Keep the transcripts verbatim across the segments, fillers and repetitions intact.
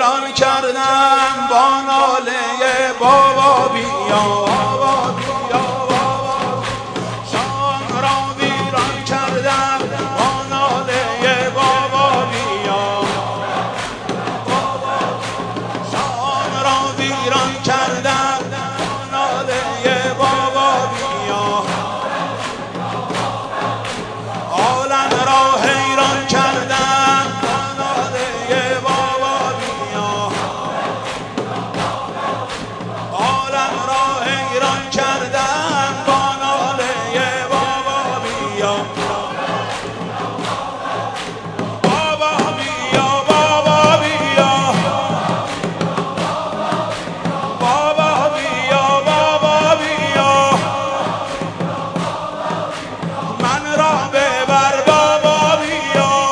ویران کردم با ناله بابا بیا بابا بیا بابا شام را ویران کردم با ناله بابا بیا شام را ویران کردم با ناله بابا بیا عالم را حیران کردم با ناله بابا بیا عالم را حیران کردم با ناله بابا بیا بابا بیا بابا بیا بابا بیا بابا بیا من را ببر بابا بیا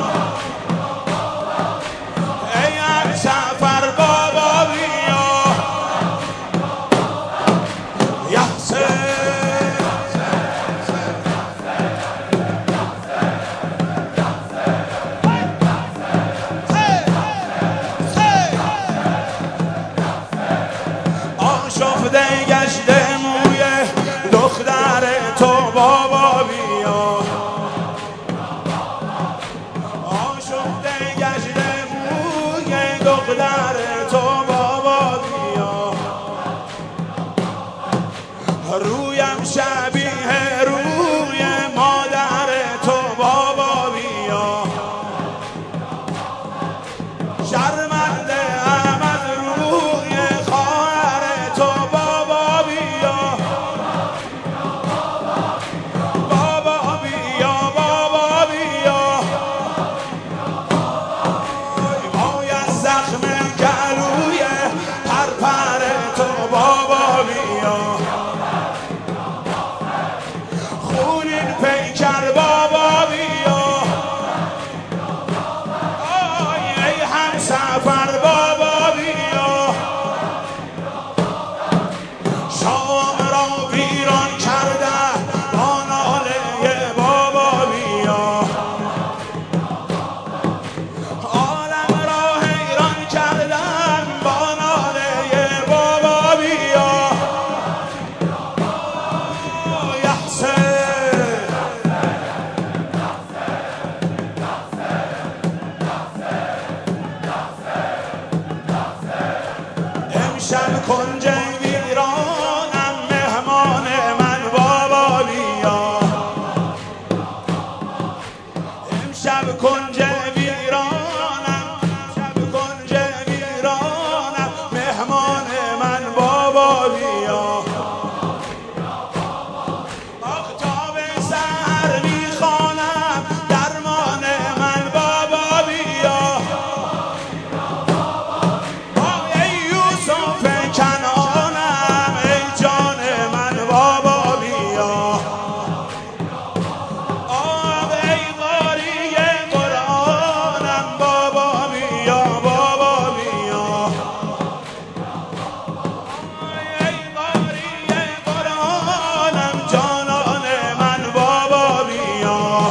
ای همسفر بابا بیا یحسن آشفته گشته موی دختر تو بابا بیا آشفته گشته موی دختر تو بابا بیا رویم شبیه روی مادر تو بابا بیا شرمنده ام از روی خواهر تو بابا بیا بابا بیا بابا بیا وای از زخم گلوی پرپر تو بابا بیا خونین پیکر بابا بیا آی ای همسفر بابا بیا شام را ویران کرده با ناله بابا بیا عالم را حیران کردم با ناله بابا بیا یحسن امشب کنج ویرانم مهمان من بابا بیا امشب کنج ویرانم امشب کنج ویرانم مهمان من بابا بیا آفتاب سحر میخوانم درمان من بابا بیا ای یوسف کنعانم ای جان من بابا بیا آب ای قاری قرآنم بابا بیا بابا بیا ای قاری قرآنم جانان من بابا بیا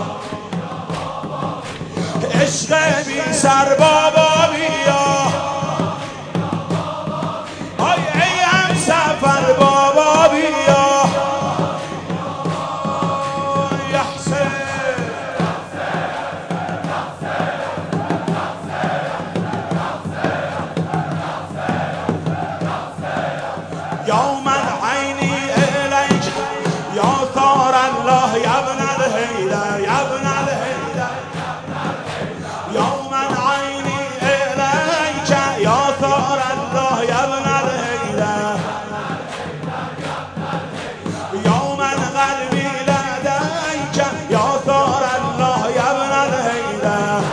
عشق بی سر بابا بیا آی ای همسفر بابا بیا یحسن یا من عینی الیک یا ثار الله یا ابن الهیدر یا ابن الهیدر یا من عینی الیک یا ثار الله یا ابن الهیدر یا من قلبی لدیک یا ثار الله یا ابن الهیدر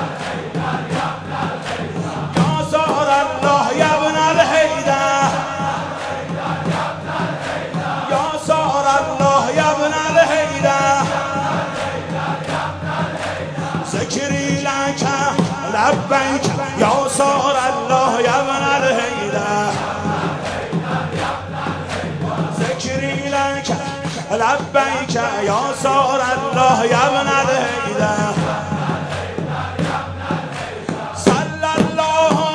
یا ثار الله یا ابن الهیدر یا ثار الله یا ابن الهیدر ذکری لک لبیک یا ثار الله یا ابن الهیدر ذکری لک لبیک یا ثار الله یا ابن الهیدر صلی الله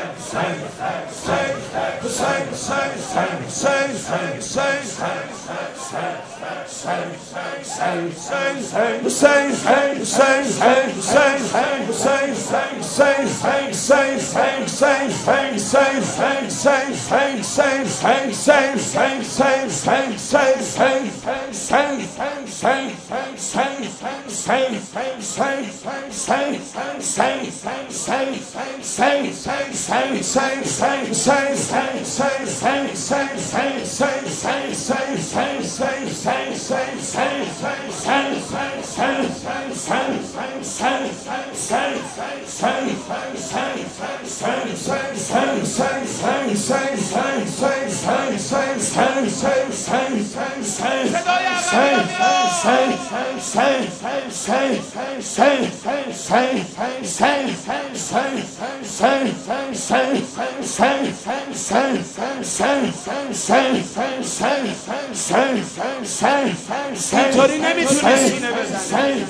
اینطوری نمیتونه سینه بزنه.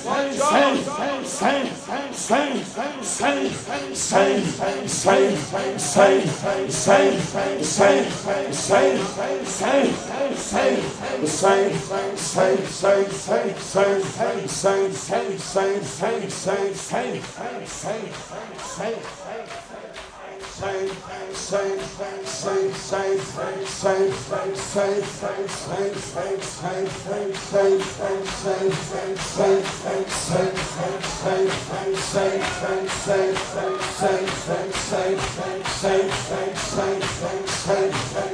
Say,